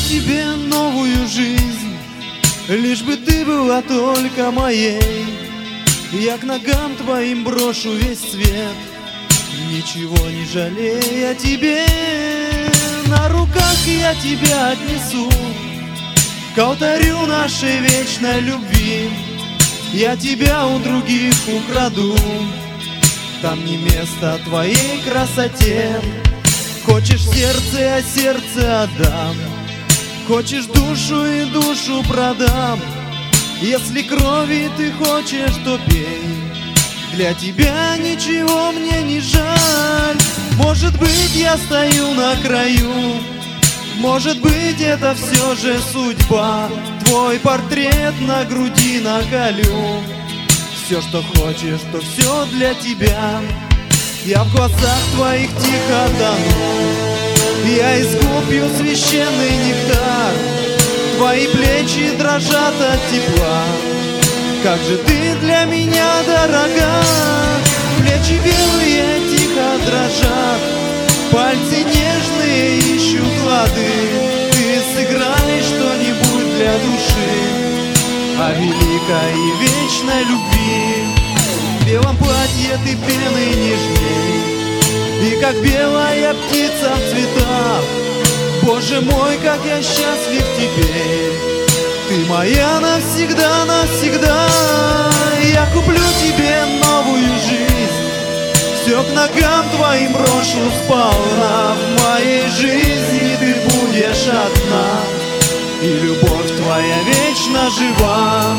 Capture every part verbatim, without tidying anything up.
тебе новую жизнь, лишь бы ты была только моей. Я к ногам твоим брошу весь свет, ничего не жалея тебе. На руках я тебя отнесу к алтарю нашей вечной любви. Я тебя у других украду, там не место твоей красоте. Хочешь сердце, а сердце отдам, хочешь душу, и душу продам. Если крови ты хочешь, то пей, для тебя ничего мне не жаль. Может быть, я стою на краю, может быть, это все же судьба. Твой портрет на груди наколю, все, что хочешь, то все для тебя. Я в глазах твоих тихо тону, я из губ пью священный нектар. Твои плечи дрожат от тепла, как же ты для меня дорога. Плечи белые тихо дрожат, пальцы нежные ищут лады. Ты сыграй что-нибудь для души о великой и вечной любви. В белом платье ты пеной нежней, и как белая птица в цветах. Боже мой, как я счастлив теперь, ты моя навсегда, навсегда. Я куплю тебе новую жизнь, все к ногам твоим брошу сполна. В моей жизни ты будешь одна, и любовь твоя вечно жива.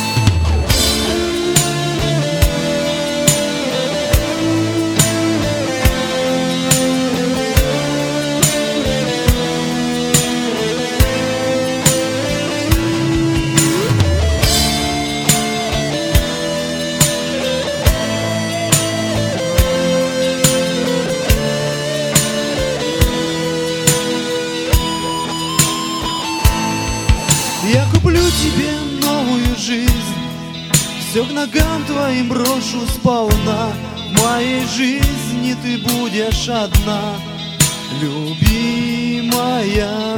Я куплю тебе новую жизнь, все к ногам твоим брошу сполна. В моей жизни ты будешь одна, любимая.